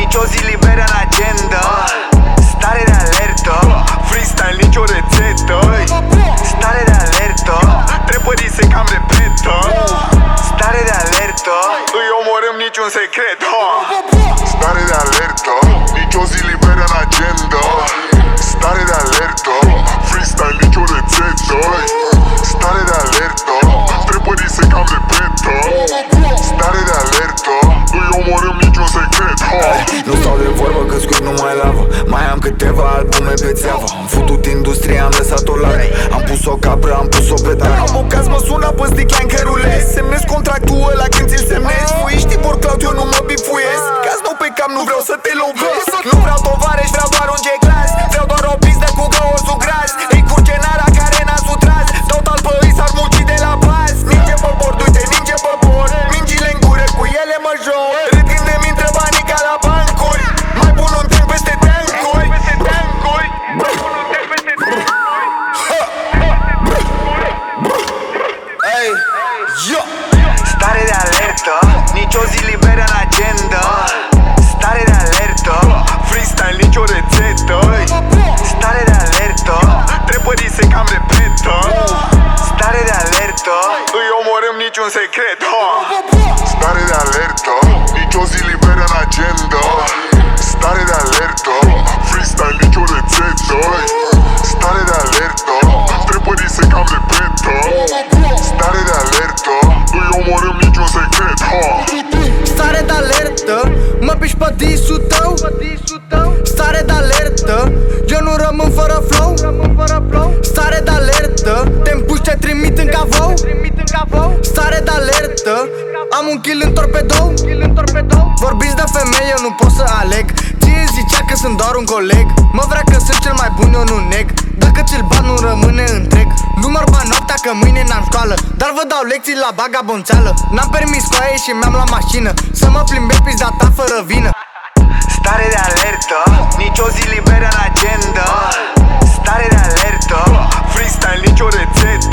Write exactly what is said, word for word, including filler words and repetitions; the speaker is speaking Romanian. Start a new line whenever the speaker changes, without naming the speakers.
nici o zi liberă în agenda. Stare de alertă, freestyle, nici o rețetă. Stare de alertă, trepării se cam repetă. Stare de alertă, îi omorâm niciun secret.
Stare de alertă, nici o zi liberă în agenda. Stare de alertă, freestyle, nici o rețetă. Stare de alertă, trepării se cam repetă. Stare de alertă, îi omorâm niciun secret.
Nu stau de vorbă că scuip numai lavă. Mai am câteva albume pe țeavă. Am futut industria, am lăsat-o largă. Am pus-o capră, am pus-o pe tare. Am bocați, mă sună pe sticlan că rulez. Semnez contractul ăla când ți-l semnez. Fuiștii vor cloud, eu nu mă bifuiesc. Caz nou pe cap, nu vreau să te lovesc. Nu vreau tovarăș, vreau doar un G-Class. Vreau doar o pizdă cu găosul gras. Îi curge nara care n-a sutras. Dau talpă, îi s-ar muci de la pas. Ninge pe bord, uite, ninge pe bord. Mingile în gură, cu ele mă joc. Râd când îmi intră banii ca la bancuri. Mai pun un tank peste tankuri. Mai pun un tank peste tankuri.
Stare de alertă, nici o zi liberă în agenda. Stare de alertă, freestyle, nici o rețetă. Stare de alertă, trepării se cam repetă. Stare de alertă, îi omorâm niciun secret.
Stare de alertă, nici o zi liberă în agenda. Stare de alertă, freestyle, nici o rețetă. Stare de alertă, trepării se cam repetă. Stare de alertă, îi omorâm niciun secret.
Stare de alertă, mă piși pe disul tău. Stare de alertă, eu nu rămân fără flow. Stare de alertă, te împuși, te trimit în cavou. Stare de alertă, am un kill în torpedou. Vorbiți de femeie, nu pot să aleg. Ție zicea că sunt doar un coleg. Mă vrea că sunt cel mai bun, eu nu neg. Dacă ți-l bat, nu rămâne întreg. Număr ba noaptea că mâine n-am școală. Dar vă dau lecții la bagabonțeală. N-am permis coaie și mi-am la mașină. Să mă plimbe pizda ta fără vină.
Stare de alertă, nici o zi liberă în agenda. Stare de alertă, freestyle, nici o rețetă.